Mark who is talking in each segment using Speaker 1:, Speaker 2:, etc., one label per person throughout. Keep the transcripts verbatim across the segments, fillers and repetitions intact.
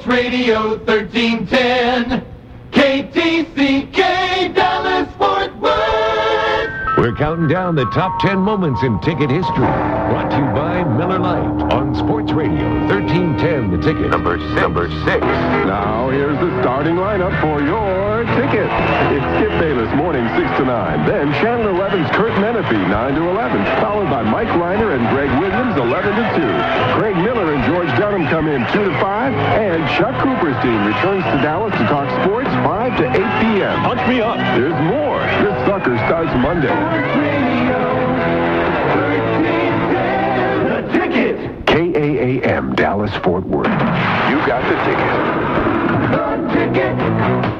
Speaker 1: Sports Radio thirteen ten, K T C K, Dallas Fort Worth.
Speaker 2: We're counting down the top ten moments in ticket history. Brought to you by Miller Lite on Sports Radio thirteen ten, The Ticket. Number six. Number six.
Speaker 3: Now, here's the starting lineup for your ticket. It's Skip Bayless, morning six to nine. Then Channel eleven's Kurt Menefee, nine to eleven. Followed by Mike Reiner and Greg Williams, eleven to two. Craig Miller and George Dunham come in two to five. And Chuck Cooper's team returns to Dallas to talk sports, five to eight p.m.
Speaker 4: Punch me up.
Speaker 3: There's more. This sucker starts Monday.
Speaker 1: The Ticket.
Speaker 2: K A A M, Dallas Fort Worth. You got the ticket.
Speaker 1: The Ticket.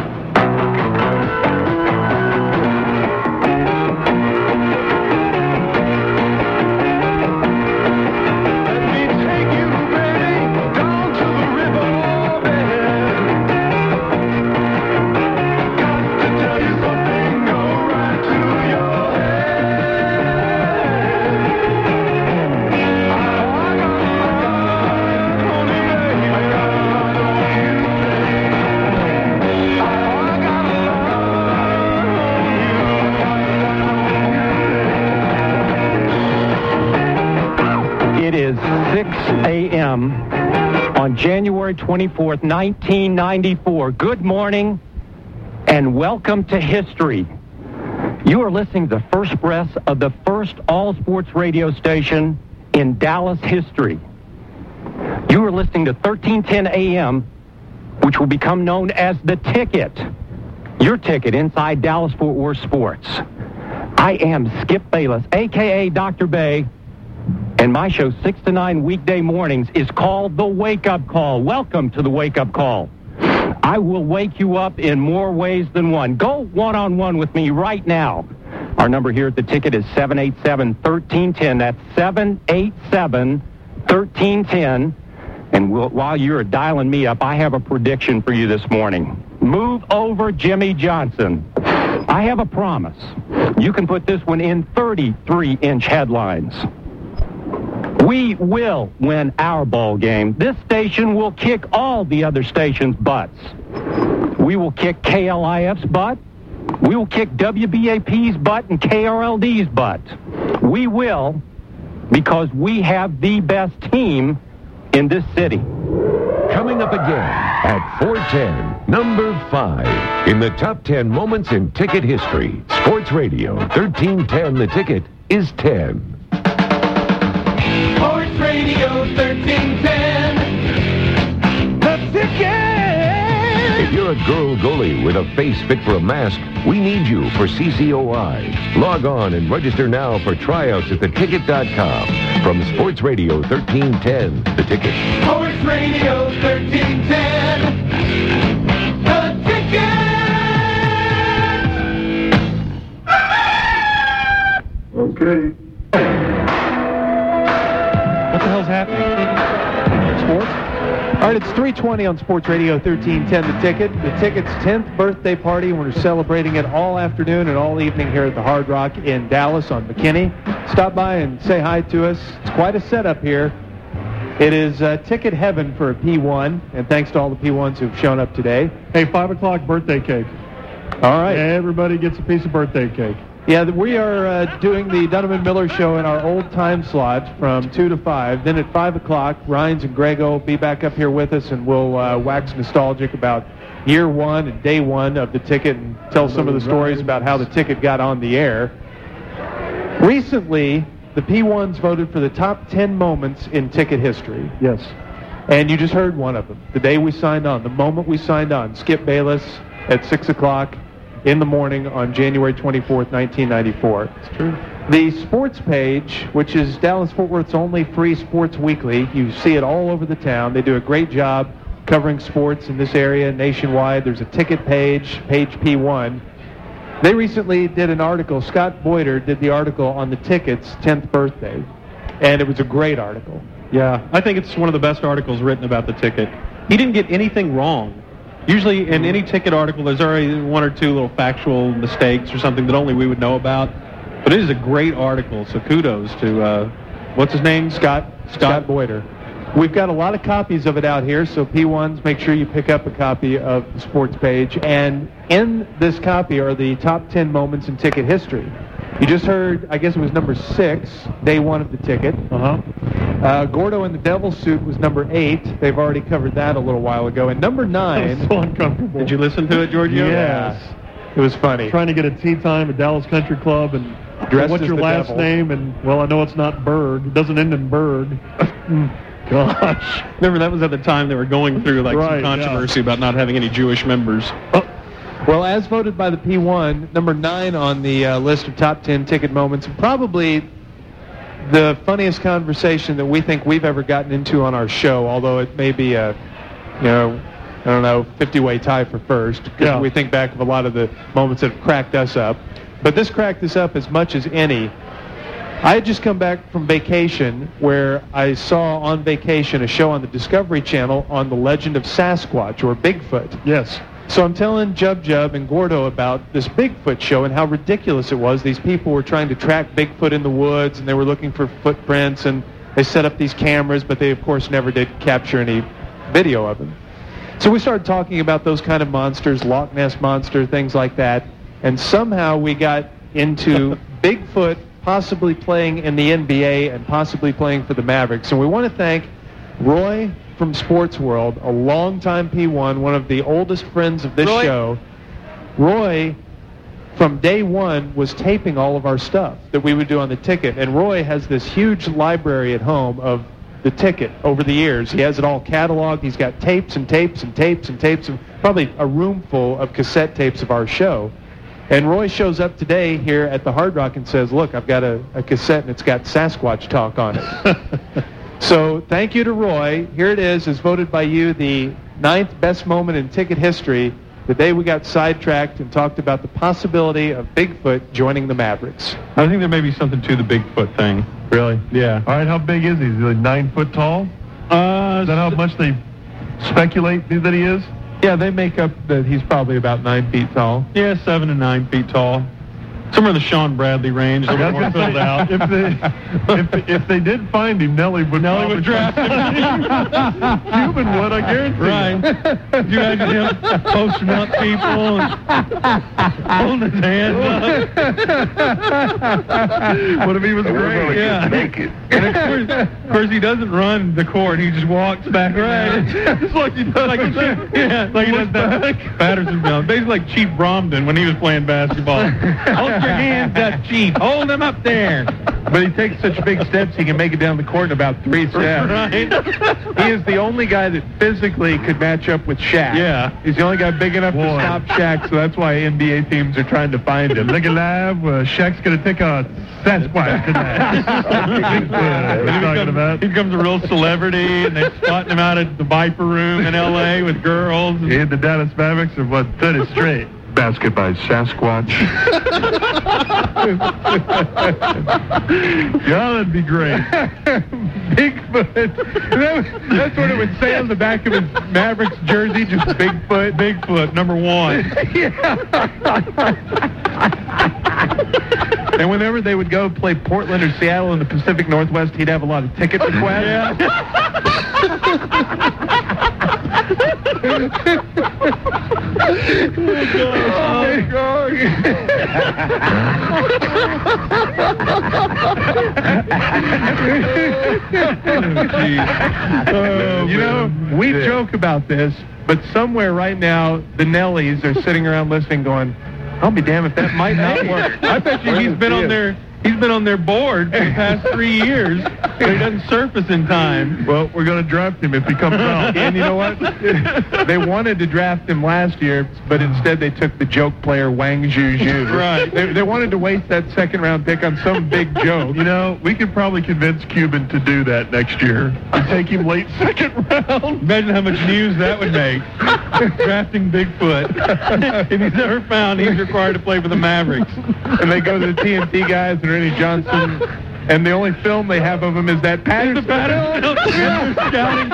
Speaker 5: six a.m. on January twenty-fourth, nineteen ninety-four. Good morning and welcome to history. You are listening to the first breath of the first all-sports radio station in Dallas history. You are listening to thirteen ten a.m., which will become known as The Ticket. Your ticket inside Dallas-Fort Worth sports. I am Skip Bayless, a k a. Doctor Bay. And my show, six to nine weekday mornings, is called The Wake Up Call. Welcome to The Wake Up Call. I will wake you up in more ways than one. Go one-on-one with me right now. Our number here at The Ticket is seven eight seven, one three one zero. That's seven eight seven, one three one zero. And we'll, while you're dialing me up, I have a prediction for you this morning. Move over Jimmy Johnson. I have a promise. You can put this one in thirty-three inch headlines. We will win our ball game. This station will kick all the other stations' butts. We will kick K L I F's butt. We will kick W B A P's butt and K R L D's butt. We will, because we have the best team in this city.
Speaker 2: Coming up again at four ten, number five. In the top ten moments in ticket history, Sports Radio thirteen ten, The Ticket is ten.
Speaker 1: Sports Radio thirteen ten. The Ticket.
Speaker 2: If you're a girl goalie with a face fit for a mask, we need you for C C O I. Log on and register now for tryouts at the ticket dot com. From Sports Radio thirteen ten, The Ticket.
Speaker 1: Sports Radio thirteen ten. The Ticket.
Speaker 3: Okay.
Speaker 6: What the hell's happening? Sports? All right, it's three twenty on Sports Radio thirteen ten, The Ticket. The Ticket's tenth birthday party. We're celebrating it all afternoon and all evening here at the Hard Rock in Dallas on McKinney. Stop by and say hi to us. It's quite a setup here. It is uh, ticket heaven for a P one, and thanks to all the P ones who've shown up today.
Speaker 7: Hey, five o'clock birthday cake.
Speaker 6: All right.
Speaker 7: Everybody gets a piece of birthday cake.
Speaker 6: Yeah, we are uh, doing the Dunham and Miller show in our old time slot from two to five. Then at five o'clock, Rhines and Grego will be back up here with us, and we'll uh, wax nostalgic about year one and day one of the Ticket and tell some of the stories about how the Ticket got on the air. Recently, the P ones voted for the top ten moments in Ticket history.
Speaker 7: Yes.
Speaker 6: And you just heard one of them. The day we signed on, the moment we signed on, Skip Bayless at six o'clock. In the morning on January twenty-fourth, nineteen ninety-four.
Speaker 7: It's true.
Speaker 6: The sports page, which is Dallas-Fort Worth's only free sports weekly, you see it all over the town. They do a great job covering sports in this area nationwide. There's a ticket page, page P one. They recently did an article. Scott Boyder did the article on the Ticket's tenth birthday, and it was a great article.
Speaker 7: Yeah, I think it's one of the best articles written about the Ticket. He didn't get anything wrong. Usually in any Ticket article, there's already one or two little factual mistakes or something that only we would know about. But it is a great article, so kudos to, uh, what's his name?
Speaker 6: Scott Scott, Scott Boyder. We've got a lot of copies of it out here, so P ones, make sure you pick up a copy of the sports page. And in this copy are the top ten moments in ticket history. You just heard, I guess it was number six, day one of the ticket.
Speaker 7: Uh-huh.
Speaker 6: Uh, Gordo in the Devil Suit was number eight. They've already covered that a little while ago. And number nine...
Speaker 7: so uncomfortable. Did you listen to it, Giorgio?
Speaker 6: Yes. It was funny.
Speaker 7: Trying to get a tea time at Dallas Country Club and
Speaker 6: Dressed
Speaker 7: what's
Speaker 6: as
Speaker 7: your
Speaker 6: the
Speaker 7: last
Speaker 6: devil.
Speaker 7: name? And, well, I know it's not Berg. It doesn't end in Berg. Gosh. Remember, that was at the time they were going through, like,
Speaker 6: Right,
Speaker 7: some controversy about not having any Jewish members.
Speaker 6: Oh. Well, as voted by the P one, number nine on the uh, list of top ten ticket moments, probably the funniest conversation that we think we've ever gotten into on our show, although it may be a, you know, I don't know, fifty-way tie for first, because
Speaker 7: Yeah.
Speaker 6: we think back of a lot of the moments that have cracked us up. But this cracked us up as much as any. I had just come back from vacation where I saw on vacation a show on the Discovery Channel on the legend of Sasquatch, or Bigfoot.
Speaker 7: Yes.
Speaker 6: So I'm telling Jub Jub and Gordo about this Bigfoot show and how ridiculous it was. These people were trying to track Bigfoot in the woods, and they were looking for footprints, and they set up these cameras, but they, of course, never did capture any video of him. So we started talking about those kind of monsters, Loch Ness Monster, things like that, and somehow we got into Bigfoot possibly playing in the N B A and possibly playing for the Mavericks. And we want to thank Roy from Sports World, a longtime P one, one of the oldest friends of this
Speaker 7: Roy.
Speaker 6: show. Roy, from day one, was taping all of our stuff that we would do on the ticket. And Roy has this huge library at home of the ticket over the years. He has it all cataloged. He's got tapes and tapes and tapes and tapes, and probably a room full of cassette tapes of our show. And Roy shows up today here at the Hard Rock and says, look, I've got a, a cassette and it's got Sasquatch talk on it. So thank you to Roy. Here it is, as voted by you, the ninth best moment in ticket history, the day we got sidetracked and talked about the possibility of Bigfoot joining the Mavericks.
Speaker 7: I think there may be something to the Bigfoot thing.
Speaker 4: Really?
Speaker 7: Yeah.
Speaker 4: All right, how big is he? Is he like nine foot tall?
Speaker 7: Uh,
Speaker 4: Is that how much they speculate that he is?
Speaker 6: Yeah, they make up that he's probably about nine feet tall.
Speaker 7: Yeah, seven to nine feet tall. Somewhere in the Sean Bradley range, a little more filled out.
Speaker 4: If they, if, if they did find him, Nelly would
Speaker 7: Nelly
Speaker 4: probably
Speaker 7: would draft him.
Speaker 4: Cuban would, I guarantee.
Speaker 7: Right. Could you imagine him posting up people and holding his hands up?
Speaker 4: What if he was great?
Speaker 7: Yeah.
Speaker 4: Naked.
Speaker 7: And of course, of course, he doesn't run the court. He just walks back around.
Speaker 4: Just like he does
Speaker 7: Like,
Speaker 4: with that.
Speaker 7: yeah, like he does that Patterson film. Basically like Chief Bromden when he was playing basketball. Hold your hands up, Chief. Hold them up there.
Speaker 6: But he takes such big steps, he can make it down the court in about three steps.
Speaker 7: Right.
Speaker 6: He is the only guy that physically could match up with Shaq.
Speaker 7: Yeah.
Speaker 6: He's the only guy big enough
Speaker 4: Boy.
Speaker 6: to stop Shaq, so that's why N B A teams are trying to find him.
Speaker 4: Look alive, uh, Shaq's going to take a Sasquatch tonight. Bigfoot, I was
Speaker 7: He
Speaker 4: talking
Speaker 7: becomes,
Speaker 4: about.
Speaker 7: he becomes a real celebrity, and they're spotting him out at the Viper Room in L A with girls.
Speaker 4: He hit the Dallas Mavericks and what, thirty straight. Basket by Sasquatch. Yeah, that'd be great.
Speaker 6: Bigfoot. That, that's what it would say on the back of his Mavericks jersey, just Bigfoot.
Speaker 7: Bigfoot, number one.
Speaker 6: And whenever they would go play Portland or Seattle in the Pacific Northwest, he'd have a lot of ticket requests. Oh, God.
Speaker 7: Oh,
Speaker 6: you know, we joke about this, but somewhere right now, the Nellies are sitting around listening going, I'll be damned if that might not work.
Speaker 7: I bet you he's been on their he's been on their board for the past three years, but he doesn't surface in time.
Speaker 4: Well, we're going to draft him if he comes out.
Speaker 6: And you know what? They wanted to draft him last year, but instead they took the joke player Wang Zhuzhu.
Speaker 7: Right.
Speaker 6: They, they wanted to waste that second round pick on some big joke.
Speaker 4: You know, we could probably convince Cuban to do that next year. And take him late second round.
Speaker 7: Imagine how much news that would make. Drafting Bigfoot. If he's ever found, he's required to play for the Mavericks.
Speaker 6: And they go to the T N T guys and Ernie Johnson, and the only film they have of him is that Patterson.
Speaker 7: Patterson scouting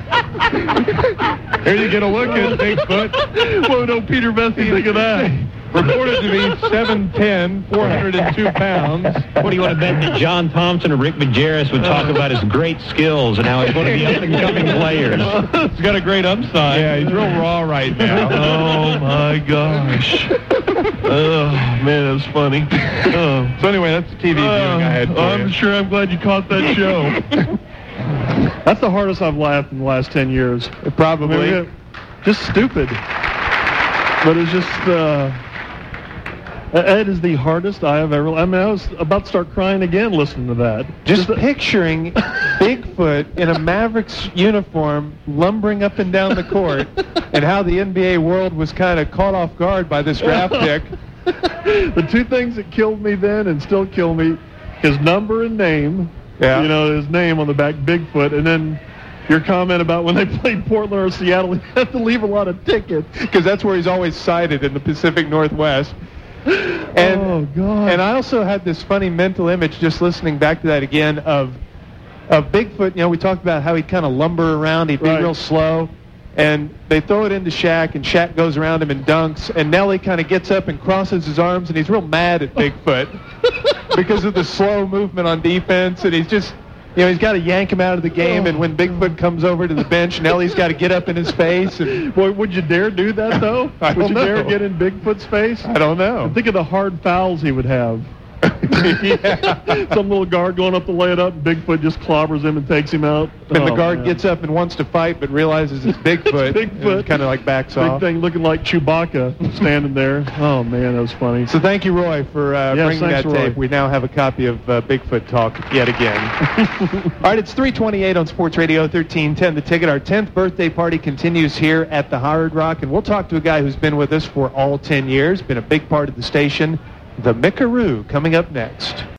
Speaker 7: film.
Speaker 6: Here you get a look at Bigfoot.
Speaker 4: What would old Peter Bessie think of that?
Speaker 6: reported to be seven ten, four hundred two pounds.
Speaker 5: What do you want to bet that John Thompson or Rick Majerus would talk about his great skills and how he's one of the up-and-coming players?
Speaker 7: He's got a great upside.
Speaker 6: Yeah, he's real raw right now.
Speaker 4: Oh, my gosh. Oh, man, that was funny. Oh.
Speaker 6: So anyway, that's the T V viewing
Speaker 4: Uh,
Speaker 6: I had for
Speaker 4: I'm
Speaker 6: you.
Speaker 4: sure I'm glad you caught that show. That's the hardest I've laughed in the last ten years.
Speaker 6: Probably.
Speaker 4: I mean, just stupid. But it's just, uh, Ed is the hardest I have ever, I mean, I was about to start crying again listening to that.
Speaker 6: Just
Speaker 4: Just-
Speaker 6: picturing Bigfoot in a Mavericks uniform lumbering up and down the court and how the N B A world was kind of caught off guard by this draft pick.
Speaker 4: The two things that killed me then and still kill me, his number and name,
Speaker 6: Yeah.
Speaker 4: you know, his name on the back, Bigfoot, and then your comment about when they played Portland or Seattle, he had to leave a lot of tickets.
Speaker 6: Because that's where he's always sighted, in the Pacific Northwest. And,
Speaker 4: Oh, God.
Speaker 6: And I also had this funny mental image just listening back to that again of of Bigfoot. You know, we talked about how he'd kind of lumber around. He'd be
Speaker 4: Right.
Speaker 6: real slow. And they throw it into Shaq, and Shaq goes around him and dunks. And Nelly kind of gets up and crosses his arms, and he's real mad at Bigfoot because of the slow movement on defense. And he's just, you know, he's got to yank him out of the game. And when Bigfoot comes over to the bench, Nelly's got to get up in his face. And
Speaker 4: Boy, would you dare do that, though?
Speaker 6: I
Speaker 4: would
Speaker 6: don't
Speaker 4: you dare
Speaker 6: know.
Speaker 4: get in Bigfoot's face?
Speaker 6: I don't know.
Speaker 4: Think of the hard fouls he would have.
Speaker 6: Yeah.
Speaker 4: Some little guard going up to lay it up, and Bigfoot just clobbers him and takes him out.
Speaker 6: And the
Speaker 4: Oh,
Speaker 6: guard
Speaker 4: man.
Speaker 6: gets up and wants to fight, but realizes it's Bigfoot.
Speaker 4: Bigfoot.
Speaker 6: Kind of like backs
Speaker 4: Big
Speaker 6: off.
Speaker 4: thing looking like Chewbacca standing there. Oh, man, that was funny.
Speaker 6: So thank you, Roy, for uh,
Speaker 4: Yes,
Speaker 6: bringing
Speaker 4: thanks,
Speaker 6: that
Speaker 4: Roy.
Speaker 6: tape. We now have a copy of uh, Bigfoot Talk yet again. All right, it's three twenty-eight on Sports Radio thirteen ten. The Ticket. Our tenth birthday party continues here at the Hard Rock, and we'll talk to a guy who's been with us for all ten years, been a big part of the station, the Mickaroo, coming up next.